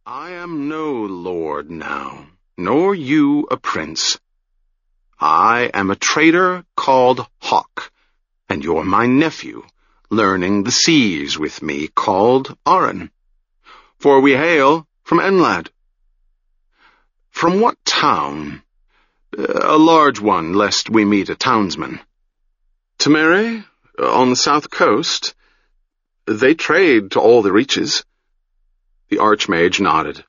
I am no lord now, nor you a prince. I am a trader called Hawk, and you're my nephew, learning the seas with me, called Aran. For we hail from Enlad. From what town? A large one, lest we meet a townsman. Temere, on the south coast. They trade to all the reaches. The Archmage nodded.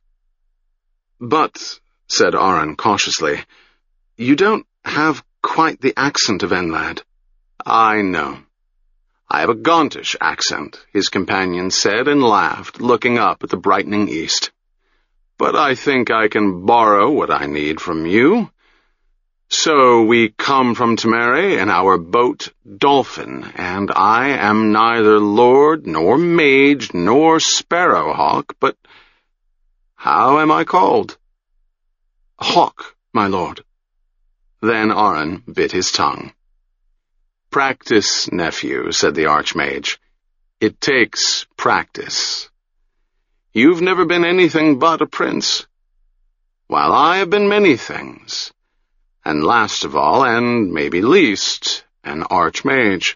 But, said Aran cautiously, you don't have quite the accent of Enlad. I know. I have a Gauntish accent, his companion said and laughed, looking up at the brightening east. But I think I can borrow what I need from you. So we come from Temere in our boat Dolphin, and I am neither lord, nor mage, nor sparrowhawk, but how am I called? Hawk, my lord. Then Aran bit his tongue. Practice, nephew, said the Archmage. It takes practice. You've never been anything but a prince, while I have been many things. And last of all, and maybe least, an Archmage.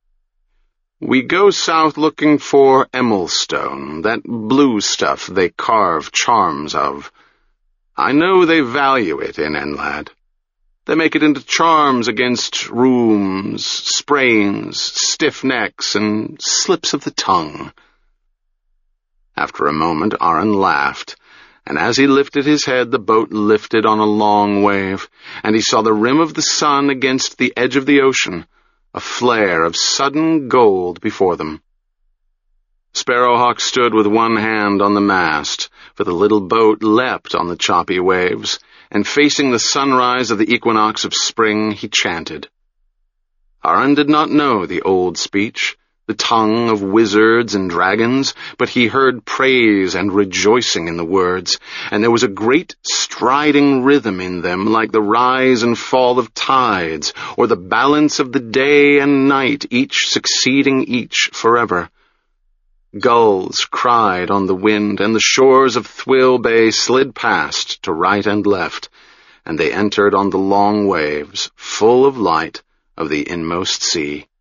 We go south looking for emelstone, that blue stuff they carve charms of. I know they value it in Enlad. They make it into charms against rheums, sprains, stiff necks, and slips of the tongue. After a moment, Aran laughed, and as he lifted his head, the boat lifted on a long wave, and he saw the rim of the sun against the edge of the ocean, a flare of sudden gold before them. Sparrowhawk stood with one hand on the mast, for the little boat leapt on the choppy waves, and facing the sunrise of the equinox of spring, he chanted. Aran did not know the old speech, the tongue of wizards and dragons, but he heard praise and rejoicing in the words, and there was a great striding rhythm in them, like the rise and fall of tides, or the balance of the day and night, each succeeding each forever. Gulls cried on the wind, and the shores of Thwill Bay slid past to right and left, and they entered on the long waves, full of light, of the inmost sea.